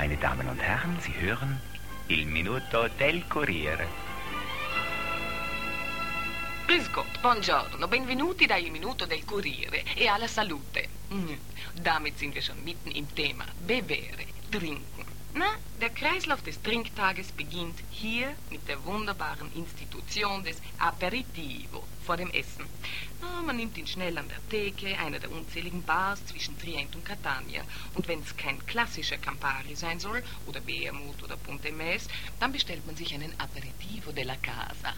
Meine Damen und Herren, Sie hören Il Minuto del Corriere. Grüß Gott, buongiorno, benvenuti da Il Minuto del Corriere e alla salute. Damit sind wir schon mitten im Thema. Bevere, trinken. Na, der Kreislauf des Trinktages beginnt hier mit der wunderbaren Institution des Aperitivo vor dem Essen. Na, man nimmt ihn schnell an der Theke, einer der unzähligen Bars zwischen Trient und Catania. Und wenn es kein klassischer Campari sein soll, oder Wermut oder Ponte Mess, dann bestellt man sich einen Aperitivo della Casa.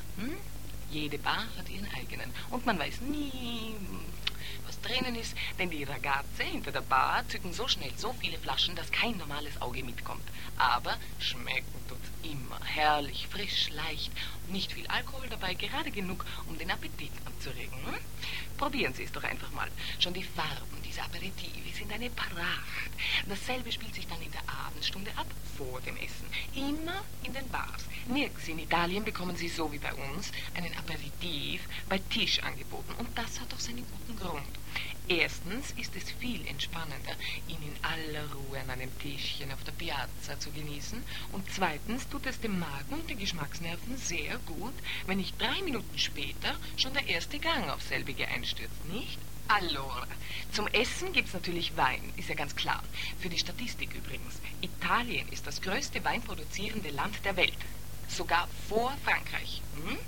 Jede Bar hat ihren eigenen. Und man weiß nie, was drinnen ist, denn die Ragazze hinter der Bar zücken so schnell so viele Flaschen, dass kein normales Auge mitkommt. Aber schmecken tut's immer. Herrlich, frisch, leicht und nicht viel Alkohol dabei, gerade genug, um den Appetit anzuregen. Probieren Sie es doch einfach mal. Schon die Farben dieser Aperitivi sind eine Pracht. Dasselbe spielt sich dann in der Abendstunde ab, vor dem Essen. Immer in den Bars. Nirgends in Italien bekommen Sie so wie bei uns einen Aperitif bei Tisch angeboten. Und das hat doch seinen guten Grund. Erstens ist es viel entspannender, ihn in aller Ruhe an einem Tischchen auf der Piazza zu genießen. Und zweitens tut es dem Magen und den Geschmacksnerven sehr gut, wenn nicht 3 Minuten später schon der erste Gang auf selbige einstürzt, nicht? Allora, zum Essen gibt's natürlich Wein, ist ja ganz klar. Für die Statistik übrigens. Italien ist das größte weinproduzierende Land der Welt. Sogar vor Frankreich.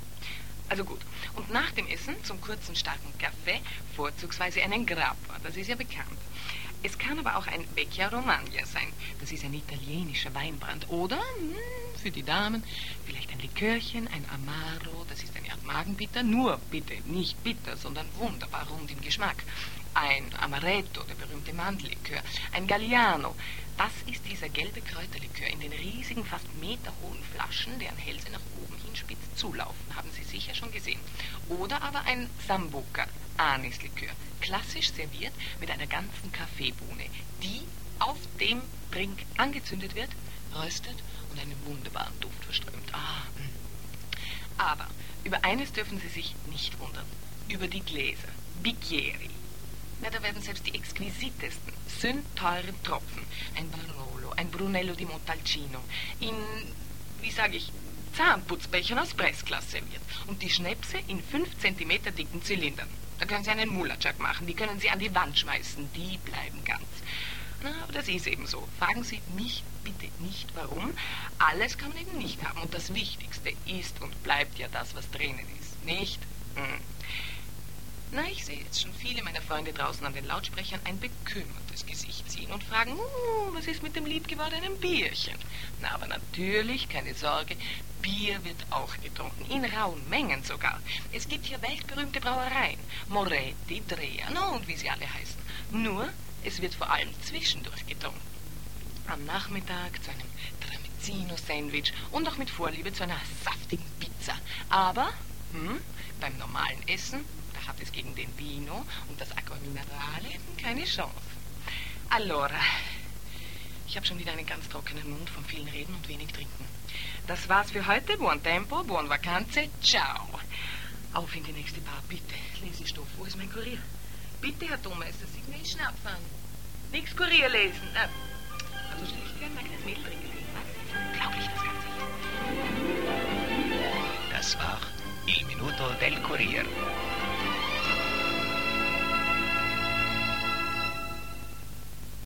Also gut. Und nach dem Essen zum kurzen, starken Kaffee vorzugsweise einen Grappa. Das ist ja bekannt. Es kann aber auch ein Vecchia Romagna sein. Das ist ein italienischer Weinbrand. Oder, für die Damen, vielleicht ein Likörchen, ein Amaro. Das ist eine Art Magenbitter. Nur bitte nicht bitter, sondern wunderbar rund im Geschmack. Ein Amaretto, der berühmte Mandellikör. Ein Galliano. Das ist dieser gelbe Kräuterlikör in den riesigen, fast meterhohen Flaschen, deren Hälse nach oben hin spitz zulaufen. Haben Sie sicher schon gesehen. Oder aber ein Sambuca, Anislikör. Klassisch serviert mit einer ganzen Kaffeebohne, die auf dem Trink angezündet wird, röstet und einen wunderbaren Duft verströmt. Aber über eines dürfen Sie sich nicht wundern. Über die Gläser. Bicchieri. Na, da werden selbst die exquisitesten, sündteuren Tropfen, ein Barolo, ein Brunello di Montalcino, in, wie sage ich, Zahnputzbechern aus Pressglas serviert. Und die Schnäpse in 5 Zentimeter dicken Zylindern. Da können Sie einen Mulacak machen, die können Sie an die Wand schmeißen, die bleiben ganz. Na, aber das ist eben so. Fragen Sie mich bitte nicht, warum. Alles kann man eben nicht haben. Und das Wichtigste ist und bleibt ja das, was drinnen ist, nicht? Na, ich sehe jetzt schon viele meiner Freunde draußen an den Lautsprechern ein bekümmertes Gesicht ziehen und fragen, was ist mit dem liebgewordenen Bierchen? Na, aber natürlich, keine Sorge, Bier wird auch getrunken, in rauen Mengen sogar. Es gibt hier weltberühmte Brauereien, Moretti, Drea, und wie sie alle heißen. Nur, es wird vor allem zwischendurch getrunken. Am Nachmittag zu einem Tramezzino-Sandwich und auch mit Vorliebe zu einer saftigen Pizza. Aber, beim normalen Essen hat es gegen den Vino und das Acqua Minerale keine Chance. Allora, ich habe schon wieder einen ganz trockenen Mund vom vielen Reden und wenig Trinken. Das war's für heute. Buon tempo, buon vacanze, ciao. Auf in die nächste Bar, bitte. Lesestoff, wo ist mein Kurier? Bitte, Herr Thomas, das sieht mir in Schnappfahren. Nix Kurier lesen. Also stelle ich gerne mein kleines Mädel trinken. Was? Unglaublich, das Ganze hier. Das war Il Minuto del Corriere.